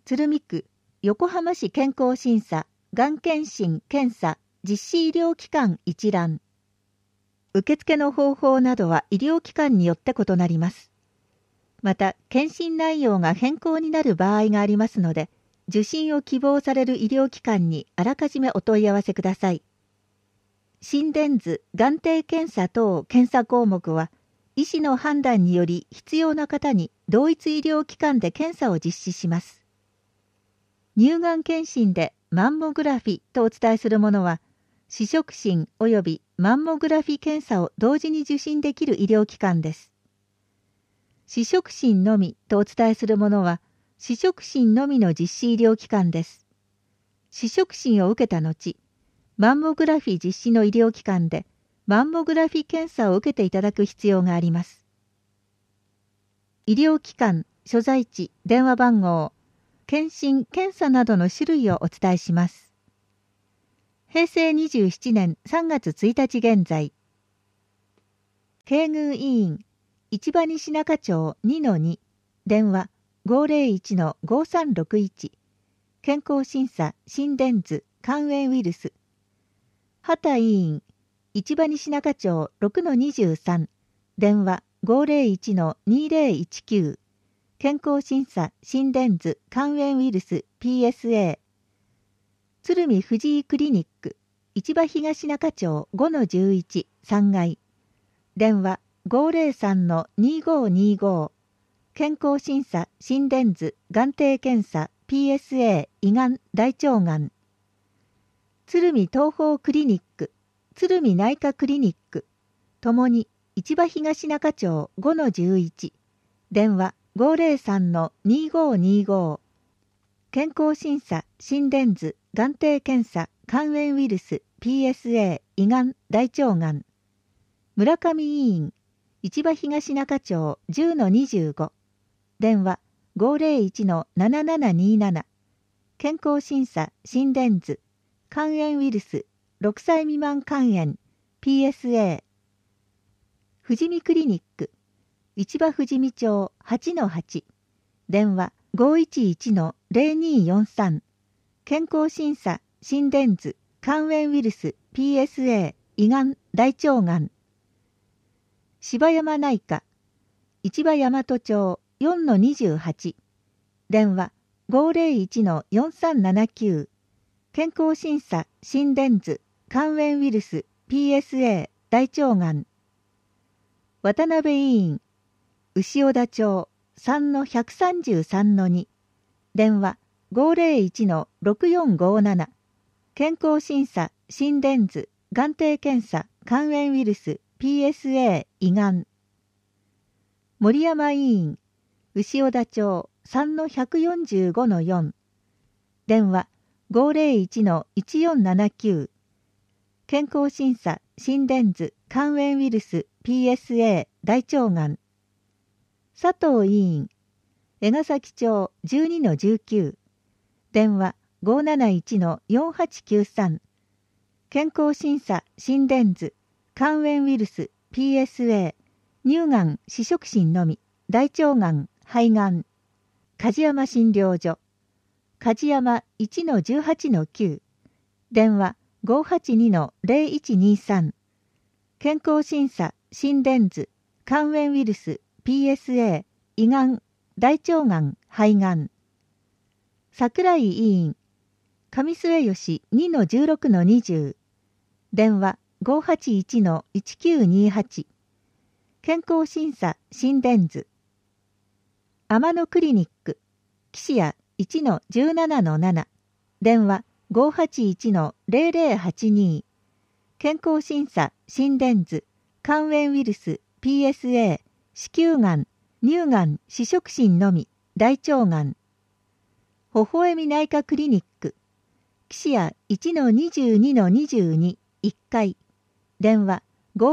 鶴見区横浜市健康審査がん検診検査実施医療機関一覧。受付の方法などは医療機関によって異なります。また、検診内容が変更になる場合がありますので、受診を希望される医療機関にあらかじめお問い合わせください。心電図、眼底検査等検査項目は、医師の判断により必要な方に同一医療機関で検査を実施します。乳がん検診でマンモグラフィとお伝えするものは、視触診及びマンモグラフィ検査を同時に受診できる医療機関です。視触診のみとお伝えするものは、視触診のみの実施医療機関です。視触診を受けた後、マンモグラフィ実施の医療機関で、マンモグラフィ検査を受けていただく必要があります。医療機関、所在地、電話番号、検診・検査などの種類をお伝えします。平成27年3月1日現在。京宮医院、市場西中町 2-2、電話 501-5361、健康審査、心電図、肝炎ウイルス。畑医院、市場西中町 6-23、電話 501-2019、健康審査、心電図、肝炎ウイルス、PSA。鶴見藤井クリニック、市場東中町 5-11、3階。電話 503-2525。健康審査、心電図、眼底検査、PSA、胃がん、大腸がん。鶴見東方クリニック、鶴見内科クリニック、ともに市場東中町 5-11。電話 503-2525。健康審査、心電図、眼底検査、肝炎ウイルス、PSA、胃がん、大腸がん。村上医院、市場東中町 10-25。電話 501-7727。健康審査、心電図、肝炎ウイルス、6歳未満肝炎、PSA。富士見クリニック、市場富士見町 8-8。電話511-0243。健康審査、心電図、肝炎ウイルス、PSA、胃がん、大腸がん。芝山内科、市場大和町 4-28。電話501-4379。健康審査、心電図、肝炎ウイルス、PSA、大腸がん。渡辺医院、牛尾田町 3-133-2。電話501-6457。健康審査、心電図、眼底検査、肝炎ウイルス、PSA、胃がん。森山医院、牛尾田町 3-145-4。電話501-1479。健康審査、心電図、肝炎ウイルス、PSA、大腸がん。佐藤医院、江ヶ崎町 12-19。電話571-4893。健康審査、心電図、肝炎ウイルス、PSA、乳がん、視触診のみ、大腸がん、肺がん。梶山診療所、梶山 1-18-9。電話582-0123。健康審査、心電図、肝炎ウイルス、PSA、胃がん、大腸がん、肺がん。桜井医院、上末吉 2-16-20。電話581-1928。健康審査、心電図。天野クリニック、岸谷 1-17-7。電話581-0082。健康審査、心電図、肝炎ウイルス、PSA、子宮がん、乳がん、視触診のみ、大腸がん。微笑み内科クリニック、岸谷 1-22-22、1階。電話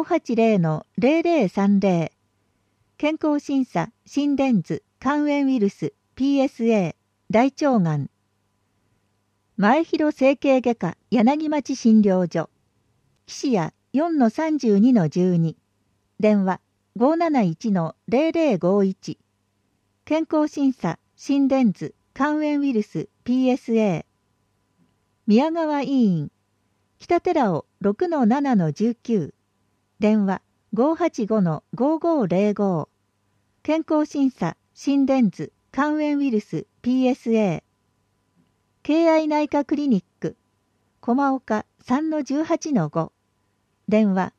580-0030。健康審査、心電図、肝炎ウイルス、PSA、大腸がん。前広整形外科柳町診療所、岸谷 4-32-12。電話571-0051。健康審査、心電図、 肝炎ウイルス PSA。宮川医院、北寺尾 6-7-19。電話 585-5505。健康審査、心電図、肝炎ウイルス PSA。敬愛内科クリニック、駒岡 3-18-5。電話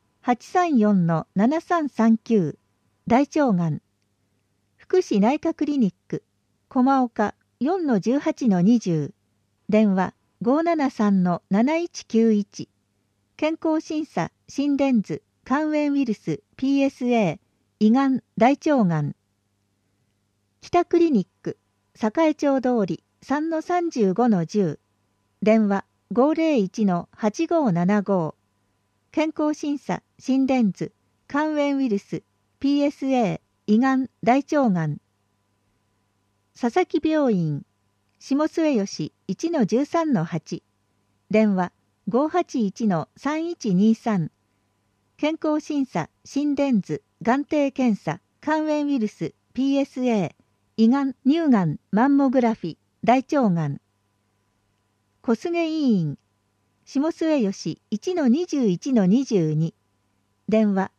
834-7339。大腸がん。福祉内科クリニック、駒岡 4-18-20。電話 573-7191。健康審査、心電図、肝炎ウイルス PSA、胃がん、大腸がん。北クリニック、栄町通り 3-35-10。電話 501-8575。健康審査、心電図、肝炎ウイルス PSA、胃がん、大腸がん。佐々木病院、下末吉 1-13-8。電話 581-3123。健康審査、心電図、眼底検査、肝炎ウイルス PSA、胃がん、乳がん、マンモグラフィ、大腸がん。小菅医院、下末吉 1-21-22。電話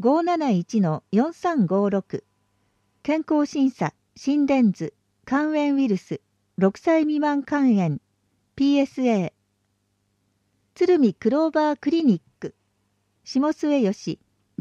571-4356。健康審査、心電図、肝炎ウイルス、6歳未満肝炎、PSA。鶴見クローバークリニック、下末吉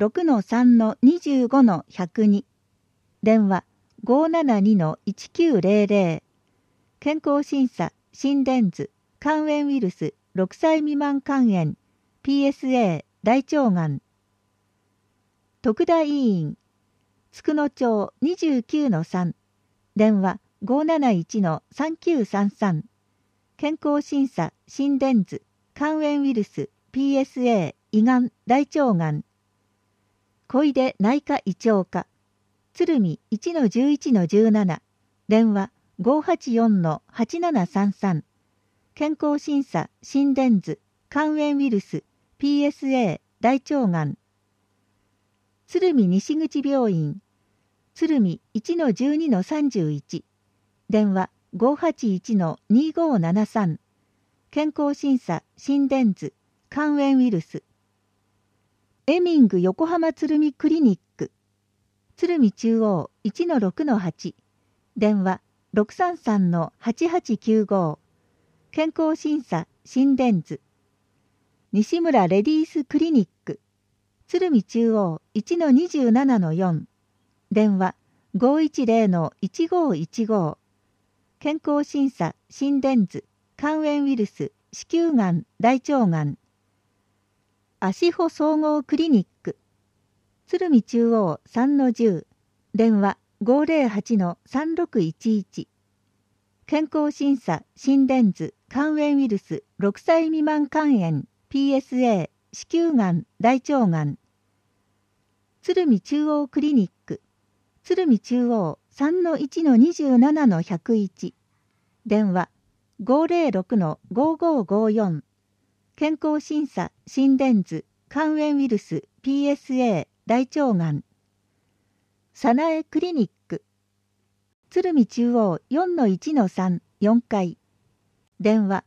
6-3-25-102。電話 572-1900。健康審査、心電図、肝炎ウイルス、6歳未満肝炎、PSA、大腸がん。徳田医院、佃野町 29-3。電話 571-3933。健康審査、心電図、肝炎ウイルス、PSA、胃がん、大腸がん。小出内科胃腸科、鶴見 1-11-17。電話 584-8733。健康審査、心電図、肝炎ウイルス、PSA、大腸がん。鶴見西口病院、鶴見 1-12-31。電話 581-2573。健康審査、心電図、肝炎ウイルス。エミング横浜鶴見クリニック、鶴見中央 1-6-8。電話 633-8895。健康審査、心電図。西村レディースクリニック、鶴見中央 1-27-4。電話 510-1515。健康審査、心電図、肝炎ウイルス、子宮がん、大腸がん。足穂総合クリニック、鶴見中央 3-10。電話 508-3611。健康審査、心電図、肝炎ウイルス、6歳未満肝炎、PSA、子宮がん、大腸がん。鶴見中央クリニック、鶴見中央 3-1-27-101。電話 506-5554。健康審査、心電図、肝炎ウイルス、PSA、大腸がん。さなえクリニック、鶴見中央 4-1-3、4階。電話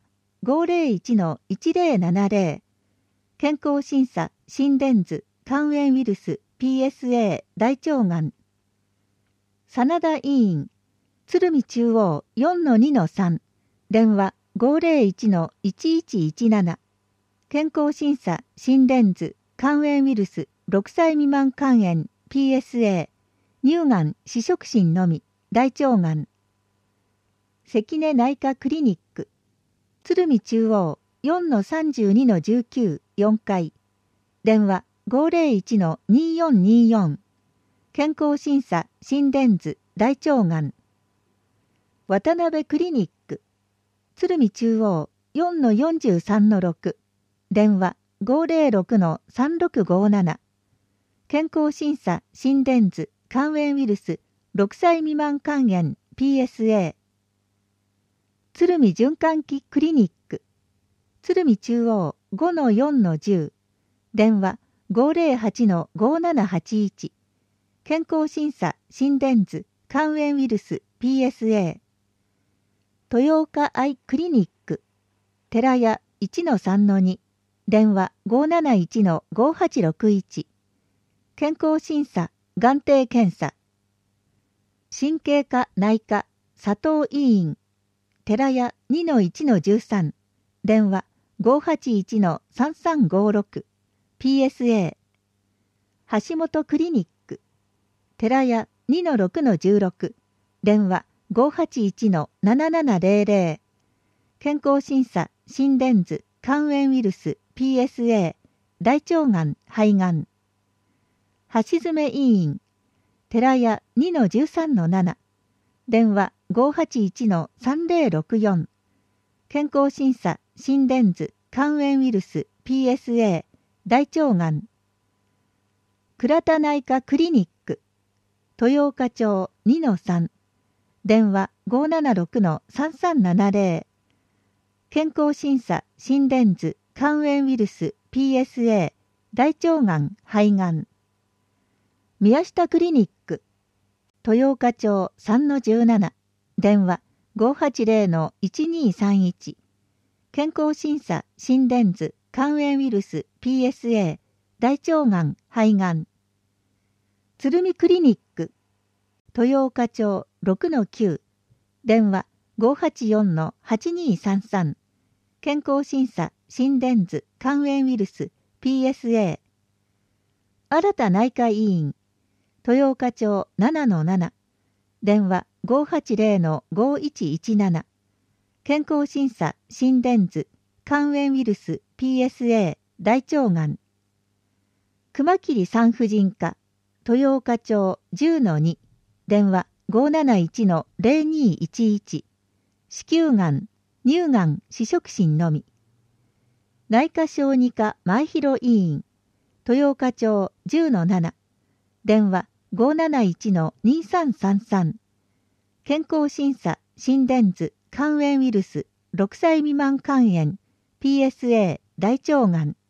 501-1070。健康審査、心電図、肝炎ウイルス、PSA、大腸がん。真田医院、鶴見中央 4-2-3。電話 501-1117。健康審査、心電図、肝炎ウイルス、6歳未満肝炎、PSA、乳がん、脂食心のみ、大腸がん。関根内科クリニック、鶴見中央 4-32-19、4階。電話 501-2424。健康審査、心電図、大腸がん。渡辺クリニック、鶴見中央 4-43-6。電話 506-3657。健康審査、心電図、肝炎ウイルス、6歳未満肝炎、PSA。鶴見循環器クリニック、鶴見中央 5-4-10。電話 508-5781。健康審査、心電図、肝炎ウイルス、PSA。 豊岡アイクリニック、寺屋 1-3-2、電話 571-5861、健康審査、眼底検査、神経科内科、佐藤医院、寺屋 2-1-13、電話 581-3356、PSA、橋本クリニック、寺屋 2-6-16、電話 581-7700、健康審査、心電図、肝炎ウイルス、PSA、大腸がん、肺がん、橋爪医院、寺屋 2-13-7、電話 581-3064、健康審査、心電図、肝炎ウイルス、PSA、大腸がん、倉田内科クリニック、豊岡町 2-3、電話 576-3370、健康審査、心電図、肝炎ウイルス、PSA、大腸がん、肺がん、宮下クリニック、豊岡町 3-17、電話 580-1231、健康審査、心電図、肝炎ウイルス、PSA、大腸がん、肺がん、鶴見クリニック、豊岡町 6-9、電話 584-8233、健康審査、心電図、肝炎ウイルス、PSA、新田内科医院、豊岡町 7-7、電話 580-5117、健康審査、心電図、肝炎ウイルス、PSA、大腸がん、熊切産婦人科、豊岡町 10-2、電話 571-0211、子宮がん、乳がん、紫色疹のみ、内科小児科前広医院、豊岡町 10-7、電話 571-2333、健康審査、心電図、肝炎ウイルス、6歳未満肝炎、PSA、大腸がん、